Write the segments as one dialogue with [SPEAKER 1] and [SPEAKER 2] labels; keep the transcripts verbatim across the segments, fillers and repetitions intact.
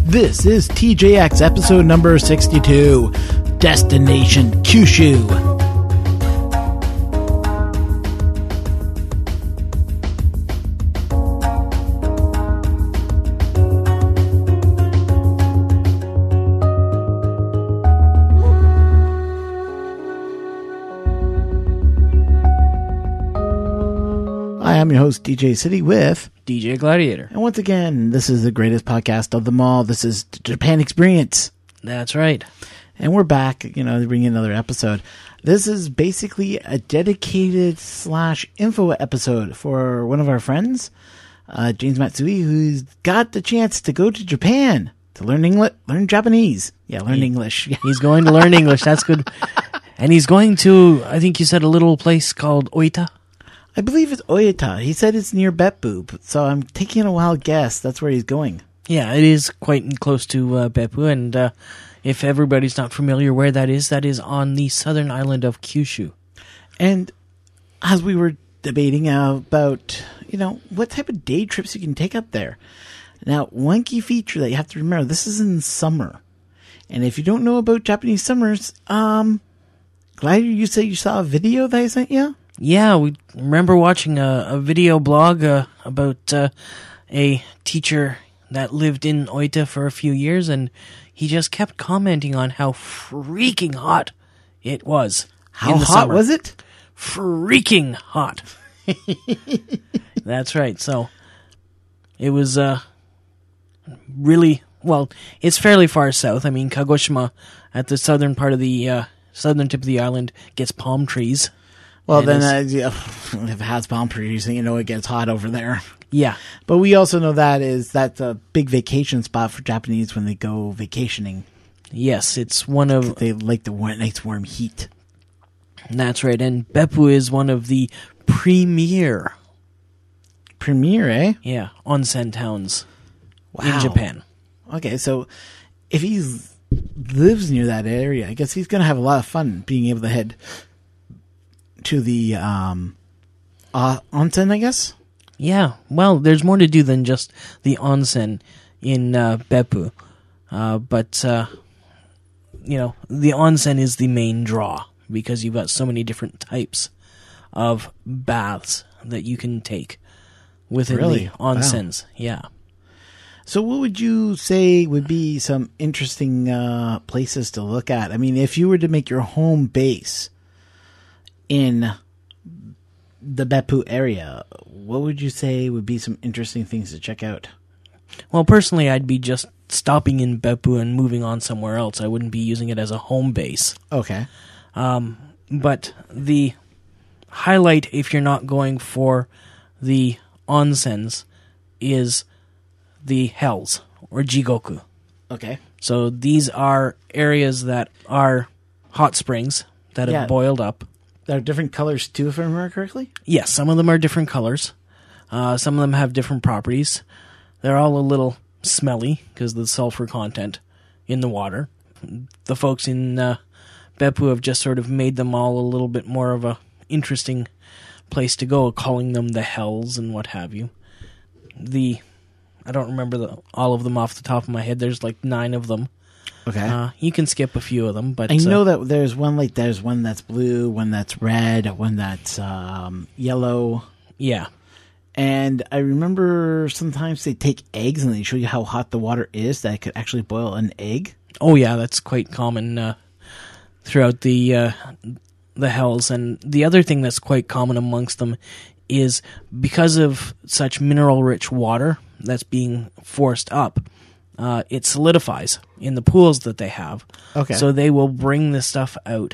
[SPEAKER 1] This is T J X episode number sixty-two, Destination Kyushu. Hi, I'm your host, D J City, with
[SPEAKER 2] D J Gladiator.
[SPEAKER 1] And once again, this is the greatest podcast of them all. This is Japan Experience.
[SPEAKER 2] That's right.
[SPEAKER 1] And we're back, you know, to bring you another episode. This is basically a dedicated slash info episode for one of our friends, uh, James Matsui, who's got the chance to go to Japan to learn English, learn Japanese. Yeah, learn
[SPEAKER 2] he,
[SPEAKER 1] English.
[SPEAKER 2] He's going to learn English. That's good. And he's going to, I think you said a little place called Oita.
[SPEAKER 1] I believe it's Oyata. He said it's near Beppu, so I'm taking a wild guess. That's where he's going.
[SPEAKER 2] Yeah, it is quite close to uh, Beppu, and uh, if everybody's not familiar where that is, that is on the southern island of Kyushu.
[SPEAKER 1] And as we were debating uh, about, you know, what type of day trips you can take up there. Now, one key feature that you have to remember, this is in summer. And if you don't know about Japanese summers, um, Gladiator, you said you saw a video that I sent you?
[SPEAKER 2] Yeah, we remember watching a, a video blog uh, about uh, a teacher that lived in Oita for a few years, and he just kept commenting on how freaking hot it was.
[SPEAKER 1] How
[SPEAKER 2] in the
[SPEAKER 1] hot
[SPEAKER 2] summer.
[SPEAKER 1] was it?
[SPEAKER 2] Freaking hot. That's right. So it was uh, really, well, it's fairly far south. I mean, Kagoshima, at the southern part of the uh, southern tip of the island, gets palm trees.
[SPEAKER 1] Well,
[SPEAKER 2] It
[SPEAKER 1] then,
[SPEAKER 2] is-
[SPEAKER 1] uh, yeah, if it has palm trees, you know it gets hot over there.
[SPEAKER 2] Yeah.
[SPEAKER 1] But we also know that is that's a big vacation spot for Japanese when they go vacationing.
[SPEAKER 2] Yes, it's one of...
[SPEAKER 1] They like the warm, nice warm heat.
[SPEAKER 2] That's right, and Beppu is one of the premier,
[SPEAKER 1] Premier, eh?
[SPEAKER 2] yeah, onsen towns
[SPEAKER 1] Wow.
[SPEAKER 2] in Japan.
[SPEAKER 1] Okay, so if he lives near that area, I guess he's going to have a lot of fun being able to head to the um, uh, onsen, I guess?
[SPEAKER 2] Yeah, well, there's more to do than just the onsen in uh, Beppu. Uh, but, uh, you know, the onsen is the main draw because you've got so many different types of baths that you can take within
[SPEAKER 1] Really?
[SPEAKER 2] the onsens. Yeah.
[SPEAKER 1] So what would you say would be some interesting uh, places to look at? I mean, if you were to make your home base in the Beppu area, what would you say would be some interesting things to check out?
[SPEAKER 2] Well, personally, I'd be just stopping in Beppu and moving on somewhere else. I wouldn't be using it as a home base.
[SPEAKER 1] Okay.
[SPEAKER 2] Um, but the highlight, if you're not going for the onsens, is the hells, or jigoku.
[SPEAKER 1] Okay.
[SPEAKER 2] So these are areas that are hot springs that have
[SPEAKER 1] Yeah.
[SPEAKER 2] boiled up.
[SPEAKER 1] There are different colors too, if I remember correctly?
[SPEAKER 2] Yes, some of them are different colors. Uh, some of them have different properties. They're all a little smelly because of the sulfur content in the water. The folks in uh, Beppu have just sort of made them all a little bit more of a interesting place to go, calling them the hells and what have you. The I don't remember the, all of them off the top of my head. There's like nine of them.
[SPEAKER 1] Okay.
[SPEAKER 2] Uh, you can skip a few of them, but
[SPEAKER 1] I know
[SPEAKER 2] uh,
[SPEAKER 1] that there's one like there's one that's blue, one that's red, one that's um, yellow.
[SPEAKER 2] yeah,
[SPEAKER 1] And I remember sometimes they take eggs and they show you how hot the water is, that it could actually boil an egg.
[SPEAKER 2] oh yeah, that's quite common uh, throughout the uh, the hells. And the other thing that's quite common amongst them is because of such mineral-rich water that's being forced up, uh, it solidifies in the pools that they have.
[SPEAKER 1] Okay.
[SPEAKER 2] So they will bring the stuff out,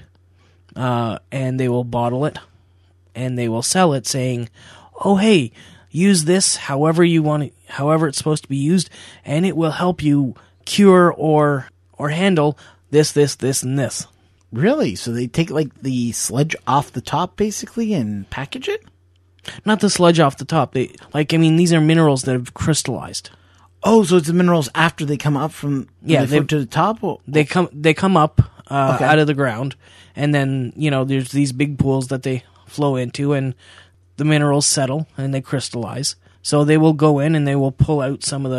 [SPEAKER 2] uh, and they will bottle it, and they will sell it, saying, "Oh, hey, use this however you want it, however it's supposed to be used, and it will help you cure or or handle this, this, this, and this."
[SPEAKER 1] Really? So they take like the sludge off the top basically and package it?
[SPEAKER 2] Not the sludge off the top. They like I mean these are minerals that have crystallized.
[SPEAKER 1] Oh, so it's the minerals after they come up from
[SPEAKER 2] Yeah,
[SPEAKER 1] they
[SPEAKER 2] they-
[SPEAKER 1] float to the top? Or,
[SPEAKER 2] They come they come up uh,
[SPEAKER 1] Okay.
[SPEAKER 2] out of the ground, and then you know there's these big pools that they flow into, and the minerals settle and they crystallize. So they will go in and they will pull out some of the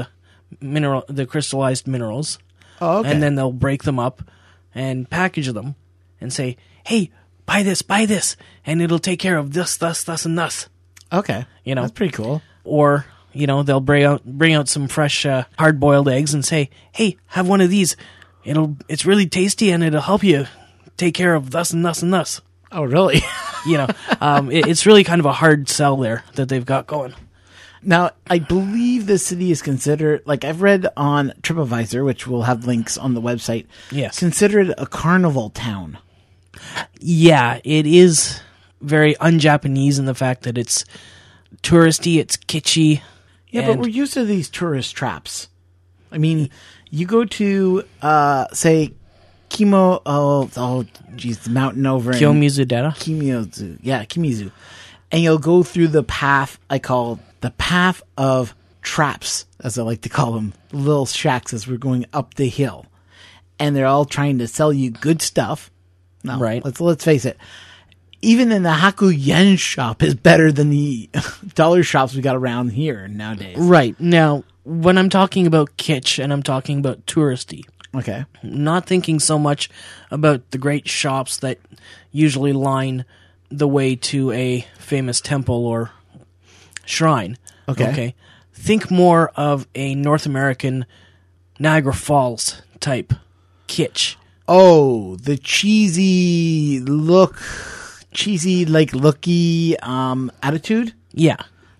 [SPEAKER 2] mineral, the crystallized minerals,
[SPEAKER 1] Oh, okay.
[SPEAKER 2] and then they'll break them up and package them and say, "Hey, buy this, buy this, and it'll take care of this, thus, thus, and thus."
[SPEAKER 1] okay.
[SPEAKER 2] You know,
[SPEAKER 1] That's pretty cool.
[SPEAKER 2] or you know, they'll bring out bring out some fresh uh, hard boiled eggs and say, "Hey, have one of these. It'll it's really tasty and it'll help you take care of thus and thus and thus."
[SPEAKER 1] Oh, really?
[SPEAKER 2] You know, um, it, it's really kind of a hard sell there that they've got going.
[SPEAKER 1] Now, I believe the city is considered, like I've read on TripAdvisor, which will have links on the website,
[SPEAKER 2] Yes.
[SPEAKER 1] considered a carnival town.
[SPEAKER 2] Yeah, it is very un-Japanese in the fact that it's touristy, it's kitschy.
[SPEAKER 1] Yeah,
[SPEAKER 2] and-
[SPEAKER 1] but we're used to these tourist traps. I mean, you go to, uh, say, Kimo, oh, oh, geez, the mountain over in
[SPEAKER 2] Kiyomizu-dera.
[SPEAKER 1] Kimizu. Yeah, Kimizu. And you'll go through the path I call the path of traps, as I like to call them, little shacks as we're going up the hill. And they're all trying to sell you good stuff. No,
[SPEAKER 2] Right.
[SPEAKER 1] let's let's face it. Even in the Hakuyen shop is better than the dollar shops we got around here nowadays.
[SPEAKER 2] Right. Now, when I'm talking about kitsch and I'm talking about touristy,
[SPEAKER 1] Okay.
[SPEAKER 2] not thinking so much about the great shops that usually line the way to a famous temple or shrine.
[SPEAKER 1] Okay.
[SPEAKER 2] Okay. Think more of a North American Niagara Falls type kitsch.
[SPEAKER 1] Oh, the cheesy look, cheesy like looky um attitude.
[SPEAKER 2] Yeah.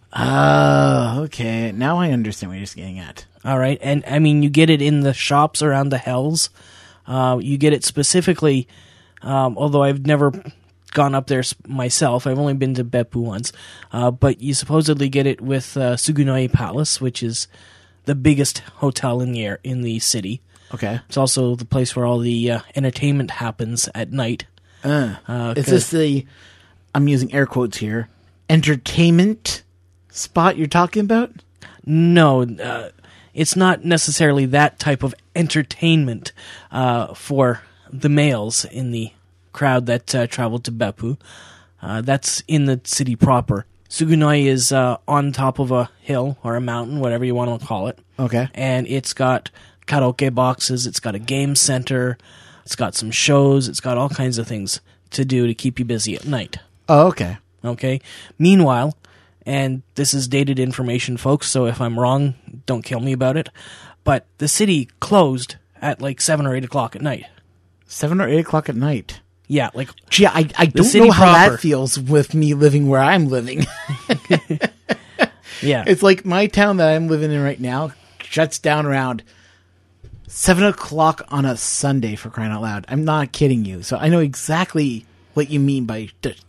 [SPEAKER 1] Oh, okay. Now I understand what you're getting at.
[SPEAKER 2] All right. And I mean, you get it in the shops around the hills. Uh, you get it specifically, um, although I've never gone up there s- myself. I've only been to Beppu once. Uh, but you supposedly get it with uh, Sugunoi Palace, which is the biggest hotel in the air, in the city.
[SPEAKER 1] Okay.
[SPEAKER 2] It's also the place where all the uh, entertainment happens at night.
[SPEAKER 1] Uh,
[SPEAKER 2] Uh,
[SPEAKER 1] is this the, I'm using air quotes here, entertainment spot you're talking about?
[SPEAKER 2] No, uh, it's not necessarily that type of entertainment uh, for the males in the crowd that uh, traveled to Beppu. Uh, that's in the city proper. Sugunoi is uh, on top of a hill or a mountain, whatever you want to call it.
[SPEAKER 1] Okay.
[SPEAKER 2] And it's got karaoke boxes, it's got a game center, it's got some shows, it's got all kinds of things to do to keep you busy at night.
[SPEAKER 1] Oh, okay.
[SPEAKER 2] Okay. Meanwhile, and this is dated information, folks, so if I'm wrong, don't kill me about it, but the city closed at like seven or eight o'clock at night.
[SPEAKER 1] Seven or eight o'clock at night.
[SPEAKER 2] Yeah, like,
[SPEAKER 1] Gee, I, I don't
[SPEAKER 2] city
[SPEAKER 1] know how
[SPEAKER 2] proper.
[SPEAKER 1] that feels with me living where I'm living.
[SPEAKER 2] yeah.
[SPEAKER 1] It's like my town that I'm living in right now shuts down around seven o'clock on a Sunday, for crying out loud. I'm not kidding you. So I know exactly what you mean by.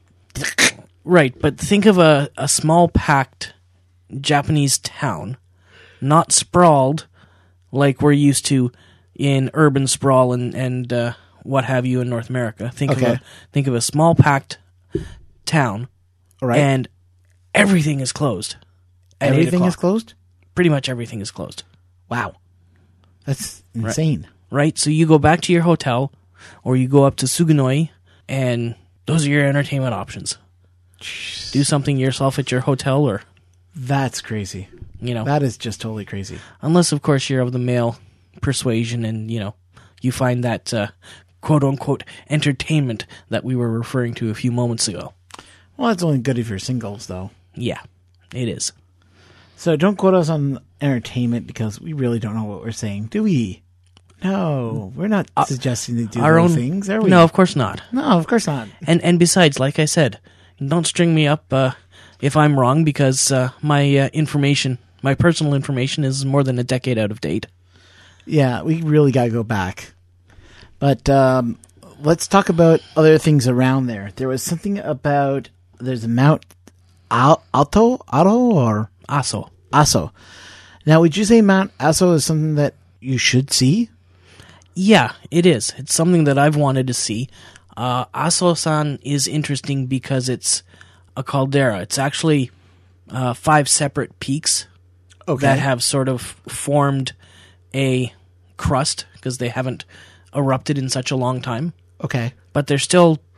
[SPEAKER 2] Right, but think of a, a small, packed Japanese town, not sprawled like we're used to in urban sprawl and, and uh, what have you in North America. Think
[SPEAKER 1] Okay.
[SPEAKER 2] of a think of a small, packed town,
[SPEAKER 1] All right.
[SPEAKER 2] and everything is closed. at eight
[SPEAKER 1] Everything is
[SPEAKER 2] o'clock.
[SPEAKER 1] closed?
[SPEAKER 2] Pretty much everything is closed.
[SPEAKER 1] Wow. That's insane.
[SPEAKER 2] Right? So you go back to your hotel, or you go up to Sugunoi, and those are your entertainment options. Do something yourself at your hotel, or,
[SPEAKER 1] That's crazy.
[SPEAKER 2] you know,
[SPEAKER 1] That is just totally crazy.
[SPEAKER 2] unless, of course, you're of the male persuasion and, you know, you find that uh, quote-unquote entertainment that we were referring to a few moments ago.
[SPEAKER 1] Well, that's only good if you're singles, though.
[SPEAKER 2] Yeah, it is.
[SPEAKER 1] So don't quote us on entertainment because we really don't know what we're saying, do we? No, we're not suggesting to do
[SPEAKER 2] Our
[SPEAKER 1] those
[SPEAKER 2] own
[SPEAKER 1] things, are we?
[SPEAKER 2] No, of course not.
[SPEAKER 1] No, of course not.
[SPEAKER 2] And and besides, like I said, don't string me up uh, if I'm wrong, because uh, my uh, information, my personal information, is more than a decade out of date.
[SPEAKER 1] Yeah, we really got to go back. But um, let's talk about other things around there. There was something about, there's a Mount Al- Alto, Alto or
[SPEAKER 2] Aso.
[SPEAKER 1] Aso. Now, would you say Mount Aso is something that you should see?
[SPEAKER 2] Yeah, it is. It's something that I've wanted to see. Uh, Aso-san is interesting because it's a caldera. It's actually uh, five separate peaks
[SPEAKER 1] Okay.
[SPEAKER 2] that have sort of formed a crust because they haven't erupted in such a long time.
[SPEAKER 1] Okay.
[SPEAKER 2] But they're still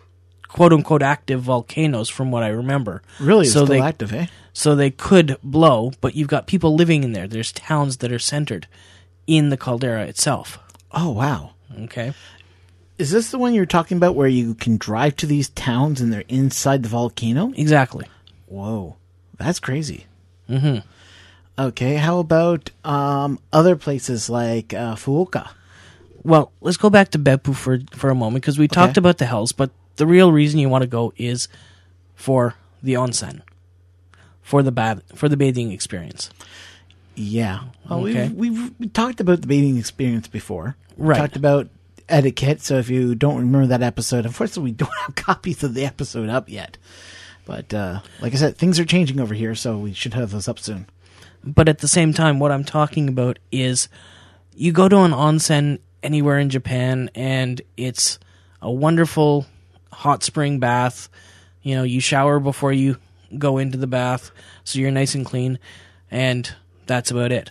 [SPEAKER 2] quote-unquote active volcanoes from what I remember.
[SPEAKER 1] Really? It's
[SPEAKER 2] so
[SPEAKER 1] still
[SPEAKER 2] they,
[SPEAKER 1] active, eh?
[SPEAKER 2] So they could blow, but you've got people living in there. There's towns that are centered in the caldera itself.
[SPEAKER 1] Oh, wow.
[SPEAKER 2] Okay.
[SPEAKER 1] Is this the one you're talking about where you can drive to these towns and they're inside the volcano?
[SPEAKER 2] Exactly.
[SPEAKER 1] Whoa. That's crazy.
[SPEAKER 2] Mm-hmm.
[SPEAKER 1] Okay, how about um, other places like uh, Fuoka?
[SPEAKER 2] Well, let's go back to Beppu for, for a moment, because we
[SPEAKER 1] Okay.
[SPEAKER 2] talked about the hells, but the real reason you want to go is for the onsen, for the bath, for the bathing experience.
[SPEAKER 1] Yeah. Well,
[SPEAKER 2] Okay.
[SPEAKER 1] we've, we've we talked about the bathing experience before. We
[SPEAKER 2] Right.
[SPEAKER 1] talked about etiquette, so if you don't remember that episode, unfortunately we don't have copies of the episode up yet. But uh, like I said, things are changing over here, so we should have those up soon.
[SPEAKER 2] But at the same time, what I'm talking about is you go to an onsen anywhere in Japan, and it's a wonderful hot spring bath. You know, you shower before you go into the bath, so you're nice and clean, and that's about it.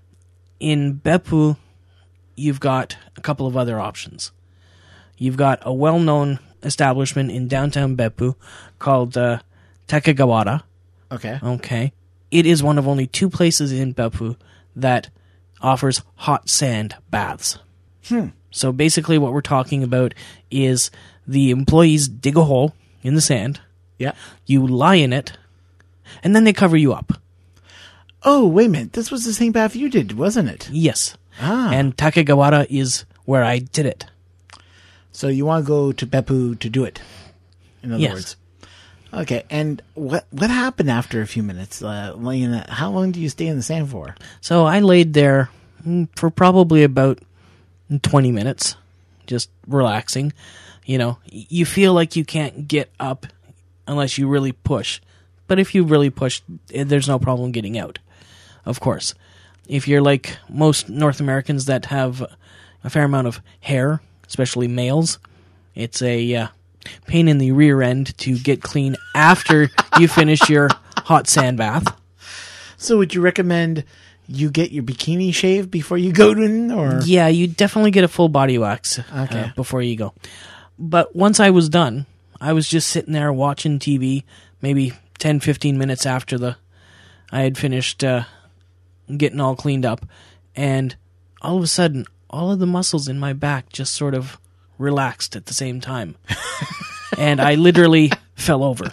[SPEAKER 2] In Beppu, you've got a couple of other options. You've got a well-known establishment in downtown Beppu called uh, Takegawara.
[SPEAKER 1] Okay.
[SPEAKER 2] Okay. It is one of only two places in Beppu that offers hot sand baths.
[SPEAKER 1] Hmm.
[SPEAKER 2] So basically what we're talking about is the employees dig a hole in the sand,
[SPEAKER 1] Yeah.
[SPEAKER 2] you lie in it, and then they cover you up.
[SPEAKER 1] Oh, wait a minute. This was the same bath you did, wasn't it?
[SPEAKER 2] Yes.
[SPEAKER 1] Ah.
[SPEAKER 2] And Takegawara is where I did it.
[SPEAKER 1] So you want to go to Beppu to do it, in other
[SPEAKER 2] Yes.
[SPEAKER 1] words. Okay, and what what happened after a few minutes? Uh, laying in that, how long do you stay in the sand for?
[SPEAKER 2] So I laid there mm, for probably about twenty minutes, just relaxing. You know, y- you feel like you can't get up unless you really push. But if you really push, eh, there's no problem getting out, of course. If you're like most North Americans that have a fair amount of hair, especially males, it's a uh, pain in the rear end to get clean after you finish your hot sand bath.
[SPEAKER 1] So would you recommend you get your bikini shaved before you go in, or?
[SPEAKER 2] Yeah, you definitely get a full body wax
[SPEAKER 1] Okay.
[SPEAKER 2] uh, before you go. But once I was done, I was just sitting there watching T V, maybe ten, fifteen minutes after the I had finished uh, getting all cleaned up, and all of a sudden, all of the muscles in my back just sort of relaxed at the same time. And I literally fell over.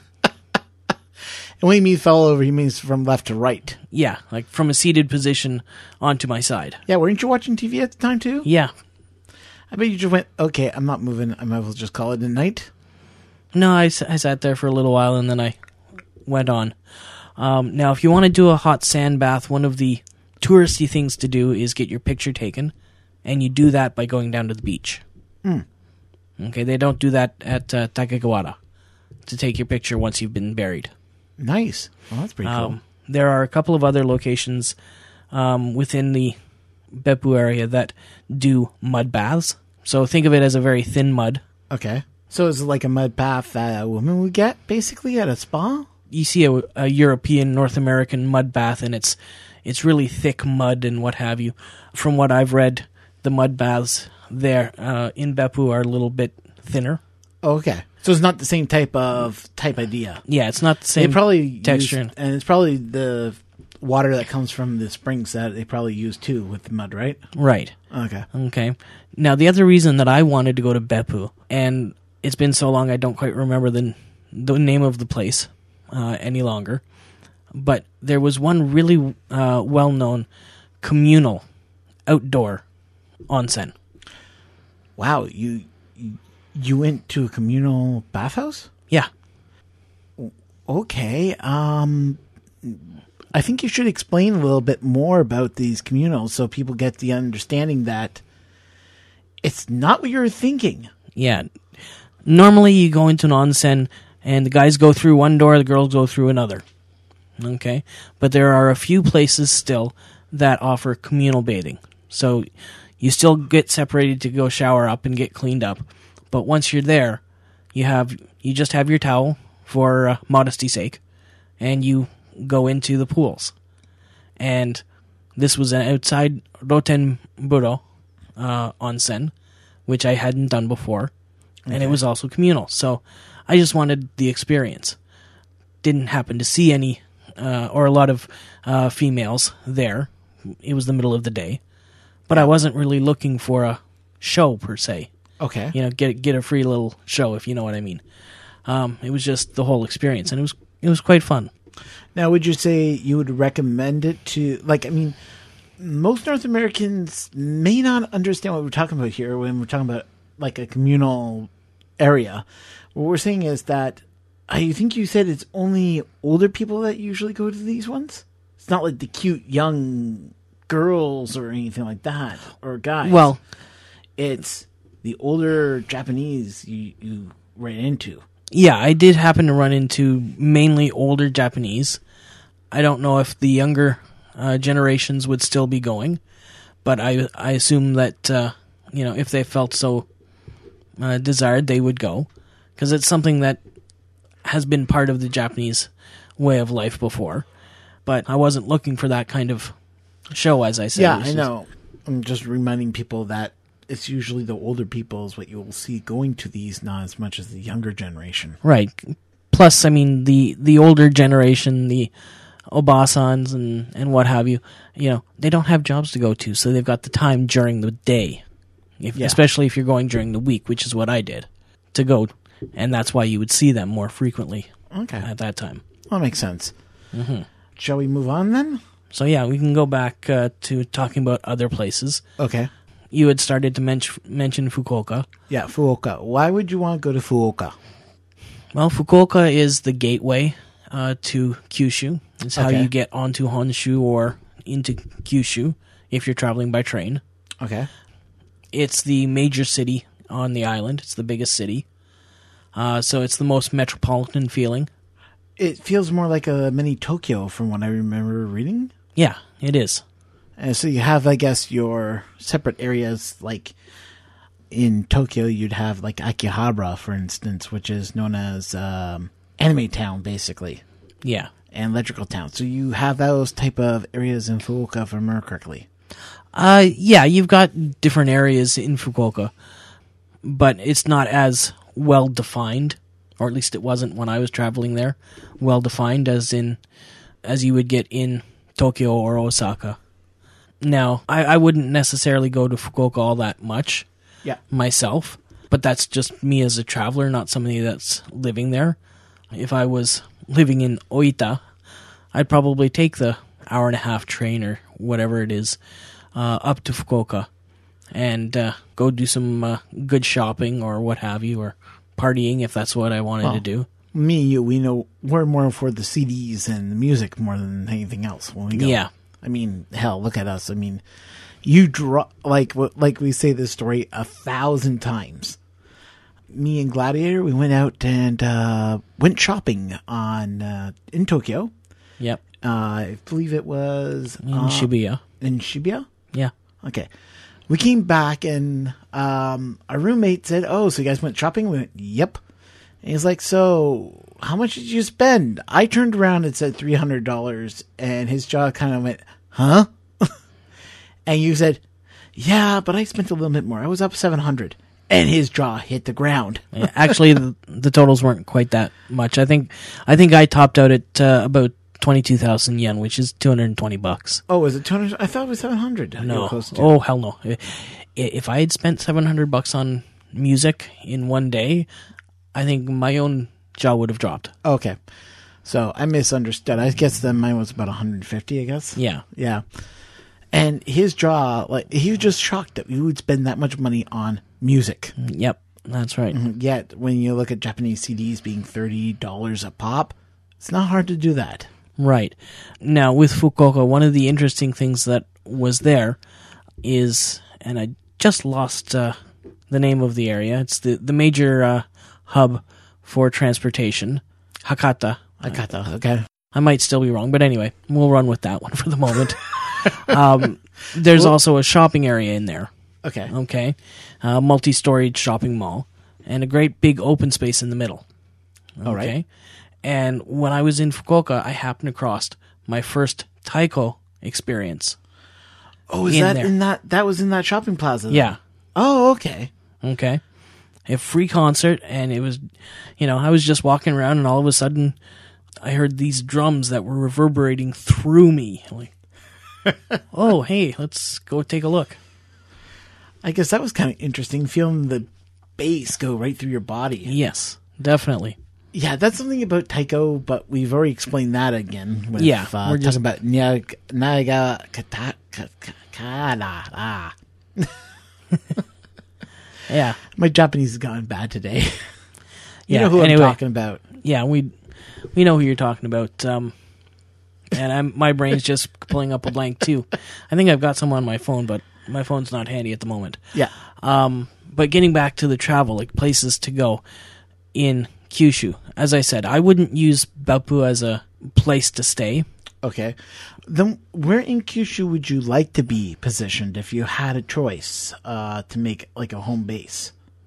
[SPEAKER 1] And when you mean fell over, he means from left to right.
[SPEAKER 2] Yeah, like from a seated position onto my side.
[SPEAKER 1] Yeah, weren't you watching T V at the time too?
[SPEAKER 2] Yeah.
[SPEAKER 1] I bet you just went, okay, I'm not moving. I might as well just call it a night.
[SPEAKER 2] No, I, s- I sat there for a little while and then I went on. Um, now, if you want to do a hot sand bath, one of the touristy things to do is get your picture taken, and you do that by going down to the beach.
[SPEAKER 1] Mm.
[SPEAKER 2] Okay, they don't do that at uh, Takegawara to take your picture once you've been buried.
[SPEAKER 1] Nice. Well, that's pretty cool.
[SPEAKER 2] Um, there are a couple of other locations um, within the Beppu area that do mud baths. So think of it as a very thin mud.
[SPEAKER 1] Okay. So is it like a mud bath that a woman would get, basically, at a spa?
[SPEAKER 2] You see a, a European, North American mud bath, and it's it's really thick mud and what have you. From what I've read, the mud baths there uh, in Beppu are a little bit thinner.
[SPEAKER 1] Okay. So it's not the same type of type idea.
[SPEAKER 2] Yeah, it's not the
[SPEAKER 1] They
[SPEAKER 2] same
[SPEAKER 1] probably
[SPEAKER 2] texture.
[SPEAKER 1] use- and it's probably the water that comes from the springs that they probably use too with the mud, right?
[SPEAKER 2] Right.
[SPEAKER 1] Okay.
[SPEAKER 2] Okay. Now, the other reason that I wanted to go to Beppu, and it's been so long I don't quite remember the, the name of the place uh, any longer, but there was one really uh, well-known communal outdoor onsen.
[SPEAKER 1] Wow, you you- you went to a communal bathhouse?
[SPEAKER 2] Yeah.
[SPEAKER 1] Okay. Um I think you should explain a little bit more about these communals so people get the understanding that it's not what you're thinking.
[SPEAKER 2] Yeah. Normally you go into an onsen and the guys go through one door, the girls go through another. Okay? But there are a few places still that offer communal bathing. So you still get separated to go shower up and get cleaned up. But once you're there, you have you just have your towel for uh, modesty's sake, and you go into the pools. And this was an outside Rotenburo uh, onsen, which I hadn't done before, and it
[SPEAKER 1] Okay.
[SPEAKER 2] was also communal. So I just wanted the experience. Didn't happen to see any uh, or a lot of uh, females there. It was the middle of the day, but I wasn't really looking for a show per se.
[SPEAKER 1] Okay.
[SPEAKER 2] You know, get get a free little show, if you know what I mean. Um, it was just the whole experience, and it was it was quite fun.
[SPEAKER 1] Now, would you say you would recommend it to, like, I mean, most North Americans may not understand what we're talking about here when we're talking about, like, a communal area. What we're saying is that, I think you said it's only older people that usually go to these ones? It's not like the cute young girls or anything like that, or guys.
[SPEAKER 2] Well,
[SPEAKER 1] it's the older Japanese you, you ran into.
[SPEAKER 2] yeah, I did happen to run into mainly older Japanese. I don't know if the younger uh, generations would still be going, but I I assume that uh, you know, if they felt so uh, desired, they would go, because it's something that has been part of the Japanese way of life before. But I wasn't looking for that kind of show, as I said.
[SPEAKER 1] Yeah,
[SPEAKER 2] It was
[SPEAKER 1] I
[SPEAKER 2] just-
[SPEAKER 1] know. I'm just reminding people that it's usually the older people is what you will see going to these, not as much as the younger generation.
[SPEAKER 2] Right. Plus, I mean, the, the older generation, the Obasans and, and what have you, you know, they don't have jobs to go to, so they've got the time during the day, if,
[SPEAKER 1] Yeah.
[SPEAKER 2] especially if you're going during the week, which is what I did, to go. And that's why you would see them more frequently
[SPEAKER 1] Okay.
[SPEAKER 2] at that time.
[SPEAKER 1] That makes sense. Mm-hmm. Shall we move on then?
[SPEAKER 2] So, yeah, we can go back uh, to talking about other places.
[SPEAKER 1] Okay.
[SPEAKER 2] You had started to men- mention Fukuoka.
[SPEAKER 1] Yeah, Fukuoka. Why would you want to go to Fukuoka?
[SPEAKER 2] Well, Fukuoka is the gateway uh, to Kyushu. It's how
[SPEAKER 1] Okay.
[SPEAKER 2] you get onto Honshu or into Kyushu if you're traveling by train.
[SPEAKER 1] Okay.
[SPEAKER 2] It's the major city on the island. It's the biggest city. Uh, so it's the most metropolitan feeling.
[SPEAKER 1] It feels more like a mini Tokyo from what I remember reading.
[SPEAKER 2] Yeah, it is.
[SPEAKER 1] And so you have, I guess, your separate areas, like in Tokyo, you'd have like Akihabara, for instance, which is known as um, Anime Town, basically,
[SPEAKER 2] Yeah.
[SPEAKER 1] and Electrical Town. So you have those type of areas in Fukuoka, if I remember correctly.
[SPEAKER 2] Uh, yeah, you've got different areas in Fukuoka, but it's not as well defined, or at least it wasn't when I was traveling there, well defined as in as you would get in Tokyo or Osaka. Now, I, I wouldn't necessarily go to Fukuoka all that much
[SPEAKER 1] Yeah.
[SPEAKER 2] myself, but that's just me as a traveler, not somebody that's living there. If I was living in Oita, I'd probably take the hour and a half train or whatever it is uh, up to Fukuoka and uh, go do some uh, good shopping or what have you, or partying if that's what I wanted
[SPEAKER 1] Well,
[SPEAKER 2] to do.
[SPEAKER 1] Me and you, we know we're more for the C Ds and the music more than anything else when we go.
[SPEAKER 2] Yeah.
[SPEAKER 1] I mean, hell, look at us. I mean, you draw like what like we say this story a thousand times. Me and Gladiator, we went out and uh, went shopping on uh, in Tokyo.
[SPEAKER 2] Yep.
[SPEAKER 1] Uh, I believe it was
[SPEAKER 2] In
[SPEAKER 1] uh,
[SPEAKER 2] Shibuya.
[SPEAKER 1] in Shibuya.
[SPEAKER 2] Yeah.
[SPEAKER 1] Okay. We came back and um, our roommate said, "Oh, so you guys went shopping?" We went, "Yep." And he's like, "So, how much did you spend?" I turned around and said three hundred dollars, and his jaw kind of went, "Huh?" And you said, "Yeah, but I spent a little bit more. I was up seven hundred." And his jaw hit the ground.
[SPEAKER 2] Yeah, actually, the, the totals weren't quite that much. I think I think I topped out at uh, about twenty-two thousand yen, which is two hundred twenty bucks.
[SPEAKER 1] Oh, was it two hundred? I thought it was seven hundred.
[SPEAKER 2] No. Oh, hell no. I- If I had spent seven hundred bucks on music in one day, I think my own jaw would have dropped.
[SPEAKER 1] Okay. So I misunderstood. I guess then mine was about one hundred fifty, I guess.
[SPEAKER 2] Yeah.
[SPEAKER 1] Yeah. And his jaw, like, he was just shocked that we would spend that much money on music.
[SPEAKER 2] Yep. That's right.
[SPEAKER 1] Yet, when you look at Japanese C Ds being thirty dollars a pop, it's not hard to do that.
[SPEAKER 2] Right. Now, with Fukuoka, one of the interesting things that was there is, and I just lost uh, the name of the area. It's the, the major uh, hub for transportation, Hakata.
[SPEAKER 1] I got that. Okay.
[SPEAKER 2] I might still be wrong, but anyway, we'll run with that one for the moment. um, there's
[SPEAKER 1] Well-
[SPEAKER 2] also a shopping area in there,
[SPEAKER 1] Okay.
[SPEAKER 2] okay? A multi-storied shopping mall, and a great big open space in the middle. Okay?
[SPEAKER 1] All right.
[SPEAKER 2] And when I was in Fukuoka, I happened across my first taiko experience.
[SPEAKER 1] Oh, is
[SPEAKER 2] in
[SPEAKER 1] that
[SPEAKER 2] there.
[SPEAKER 1] in that? That was in that shopping plaza? then?
[SPEAKER 2] Yeah.
[SPEAKER 1] Oh, okay.
[SPEAKER 2] Okay. a free concert, and it was, you know, I was just walking around, and all of a sudden, I heard these drums that were reverberating through me. Like, oh, hey, let's go take a look.
[SPEAKER 1] I guess that was kind of interesting, feeling the bass go right through your body.
[SPEAKER 2] Yes, definitely.
[SPEAKER 1] Yeah, that's something about taiko, but we've already explained that again. With,
[SPEAKER 2] Yeah,
[SPEAKER 1] uh,
[SPEAKER 2] we're just-
[SPEAKER 1] talking about Nyag- Naga Kata ka- ka- Kana. Ah.
[SPEAKER 2] Yeah,
[SPEAKER 1] My Japanese has gone bad today. you
[SPEAKER 2] yeah.
[SPEAKER 1] know who
[SPEAKER 2] anyway,
[SPEAKER 1] I'm talking about.
[SPEAKER 2] Yeah, we we know who you're talking about. Um, and I'm, my brain's just pulling up a blank too. I think I've got some on my phone, but my phone's not handy at the moment.
[SPEAKER 1] Yeah.
[SPEAKER 2] Um, but getting back to the travel, like places to go in Kyushu, as I said, I wouldn't use Beppu as a place to stay.
[SPEAKER 1] Okay. Then where in Kyushu would you like to be positioned if you had a choice uh, to make like a home base?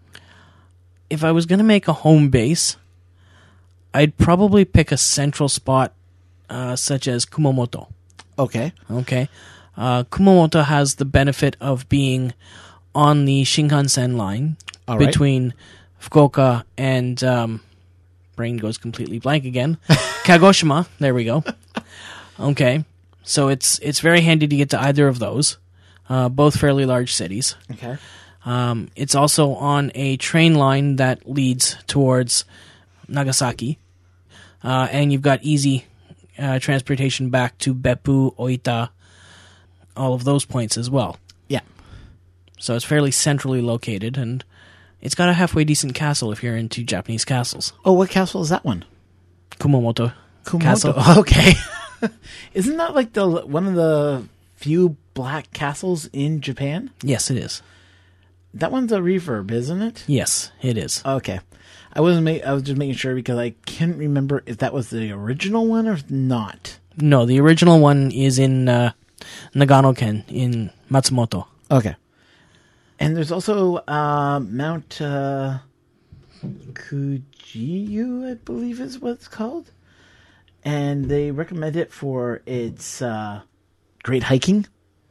[SPEAKER 2] If I was going to make a home base, I'd probably pick a central spot uh, such as Kumamoto.
[SPEAKER 1] Okay.
[SPEAKER 2] Okay. Uh, Kumamoto has the benefit of being on the Shinkansen line
[SPEAKER 1] All right.
[SPEAKER 2] between Fukuoka and um, brain goes completely blank again. Kagoshima. There we go. Okay. So it's it's very handy to get to either of those, uh, both fairly large cities.
[SPEAKER 1] Okay.
[SPEAKER 2] Um, it's also on a train line that leads towards Nagasaki, uh, and you've got easy uh, transportation back to Beppu, Oita, all of those points as well.
[SPEAKER 1] Yeah.
[SPEAKER 2] So it's fairly centrally located, and it's got a halfway decent castle if you're into Japanese castles.
[SPEAKER 1] Oh, what castle is that one?
[SPEAKER 2] Kumamoto,
[SPEAKER 1] Kumamoto.
[SPEAKER 2] Castle.
[SPEAKER 1] Okay. Isn't that like the one of the few black castles in Japan?
[SPEAKER 2] Yes, it is.
[SPEAKER 1] That one's a reverb, isn't it?
[SPEAKER 2] Yes, it is.
[SPEAKER 1] Okay. I wasn't. Ma- I was just making sure because I can't remember if that was the original one or not.
[SPEAKER 2] No, the original one is in uh, Nagano-ken in Matsumoto.
[SPEAKER 1] Okay. And there's also uh, Mount uh, Kujiyu, I believe is what it's called. And they recommend it for its uh, great hiking,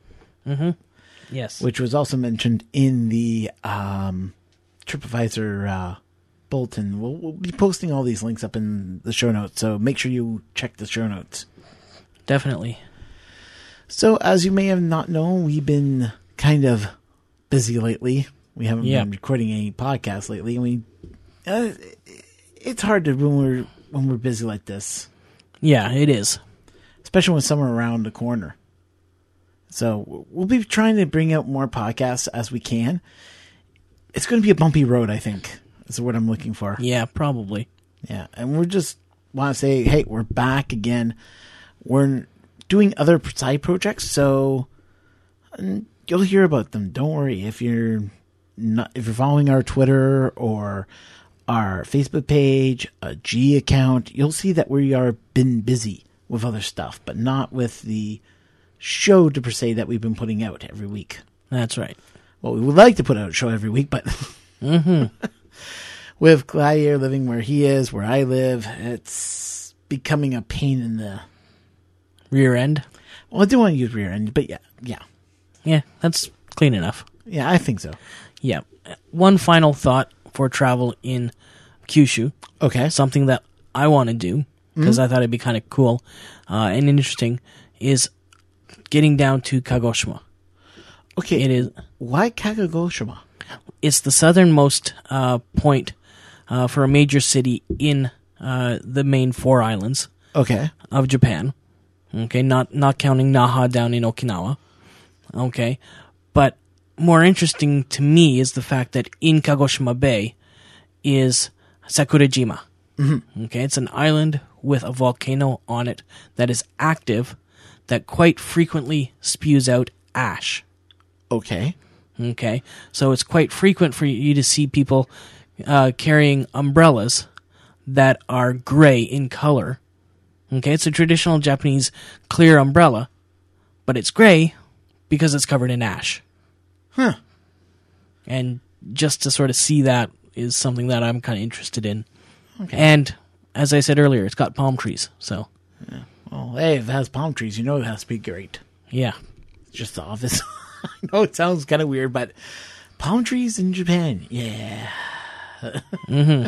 [SPEAKER 2] Yes.
[SPEAKER 1] which was also mentioned in the um, TripAdvisor uh, bulletin. We'll, we'll be posting all these links up in the show notes, so make sure you check the show notes.
[SPEAKER 2] Definitely.
[SPEAKER 1] So, as you may have not known, we've been kind of busy lately. We haven't
[SPEAKER 2] Yeah.
[SPEAKER 1] been recording any podcasts lately. And we, uh, it's hard to when we're when we're busy like this,
[SPEAKER 2] Yeah, it is.
[SPEAKER 1] especially when summer around the corner. So we'll be trying to bring out more podcasts as we can. It's going to be a bumpy road, I think. Is what I'm looking for.
[SPEAKER 2] Yeah, probably.
[SPEAKER 1] Yeah, and we're just want to say, hey, we're back again. We're doing other side projects, so mm, you'll hear about them. Don't worry if you're not if you're following our Twitter or our Facebook page, a G account. You'll see that we are been busy with other stuff, but not with the show to per se that we've been putting out every week.
[SPEAKER 2] That's right.
[SPEAKER 1] Well, we would like to put out a show every week, but with Gladiator living where he is, where I live, it's becoming a pain in the.
[SPEAKER 2] Rear end.
[SPEAKER 1] Well, I do want to use rear end, but yeah, yeah,
[SPEAKER 2] Yeah, that's clean enough.
[SPEAKER 1] yeah, I think so.
[SPEAKER 2] Yeah. One final thought for travel in Kyushu.
[SPEAKER 1] Okay,
[SPEAKER 2] Something that I want to do, because I thought it'd be kind of cool uh, and interesting, is getting down to Kagoshima.
[SPEAKER 1] okay.
[SPEAKER 2] It is.
[SPEAKER 1] Why Kagoshima?
[SPEAKER 2] It's the southernmost uh, point uh, for a major city in uh, the main four islands
[SPEAKER 1] Okay,
[SPEAKER 2] of Japan. Okay, not not counting Naha down in Okinawa. Okay, but more interesting to me is the fact that in Kagoshima Bay is Sakurajima. Mm-hmm. Okay, it's an island with a volcano on it that is active, that quite frequently spews out ash.
[SPEAKER 1] okay,
[SPEAKER 2] Okay, so it's quite frequent for you to see people uh, carrying umbrellas that are gray in color. Okay, it's a traditional Japanese clear umbrella, but it's gray because it's covered in ash.
[SPEAKER 1] huh?
[SPEAKER 2] And just to sort of see that is something that I'm kind of interested in.
[SPEAKER 1] Okay.
[SPEAKER 2] And as I said earlier, it's got palm trees, so
[SPEAKER 1] Well, hey, if it has palm trees, you know it has to be great.
[SPEAKER 2] yeah.
[SPEAKER 1] It's just the office. I know it sounds kind of weird, but palm trees in Japan, yeah. mm-hmm.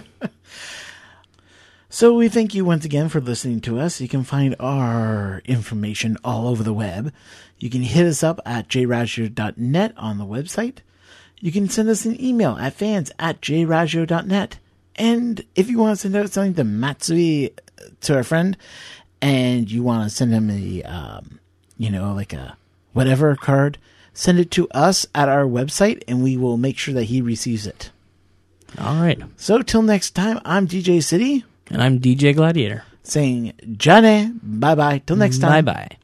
[SPEAKER 1] So we thank you once again for listening to us. You can find our information all over the web. You can hit us up at j radio dot net on the website. You can send us an email at fans at j radio dot net. And if you want to send out something to Matsui, to our friend, and you want to send him a, um, you know, like a whatever card, send it to us at our website, and we will make sure that he receives it.
[SPEAKER 2] All right.
[SPEAKER 1] So till next time, I'm D J City.
[SPEAKER 2] And I'm D J Gladiator.
[SPEAKER 1] Saying, Johnny, bye-bye. Till next time.
[SPEAKER 2] Bye-bye.